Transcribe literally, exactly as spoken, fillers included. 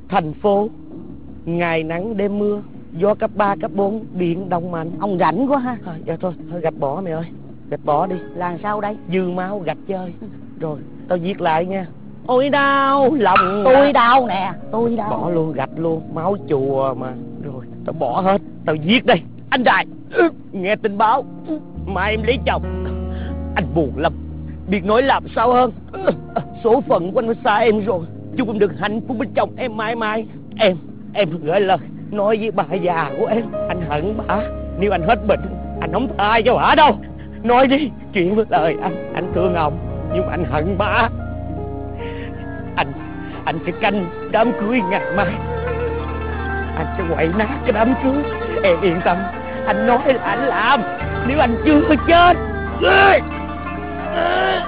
Thành phố ngày nắng đêm mưa, gió cấp ba cấp bốn, biển động mạnh. Ông rảnh quá ha. Thôi dạ thôi, thôi gạch bỏ mày ơi. Gạch bỏ đi. Làm sao đây? Dư máu gạch chơi. Rồi tao viết lại nha. Ôi đau lòng. Tôi đau nè. Tôi đau. Bỏ luôn, gạch luôn. Máu chùa mà. Rồi tao bỏ hết. Tao viết đây. Anh Đại, nghe tin báo mai em lấy chồng, anh buồn lắm, biết nói làm sao hơn. Số phận của anh xa em rồi. Chúc em được hạnh phúc bên chồng em mãi mãi. Em Em gửi lời nói với bà già của em. Anh hận bà. Nếu anh hết bệnh, anh không tha cho bà đâu. Nói đi, chuyện với lời anh. Anh thương ông, nhưng mà anh hận bà. Anh Anh sẽ canh đám cưới ngày mai. Anh sẽ quậy nát cái đám cưới. Em yên tâm, anh nói là anh làm. Nếu anh chưa chết.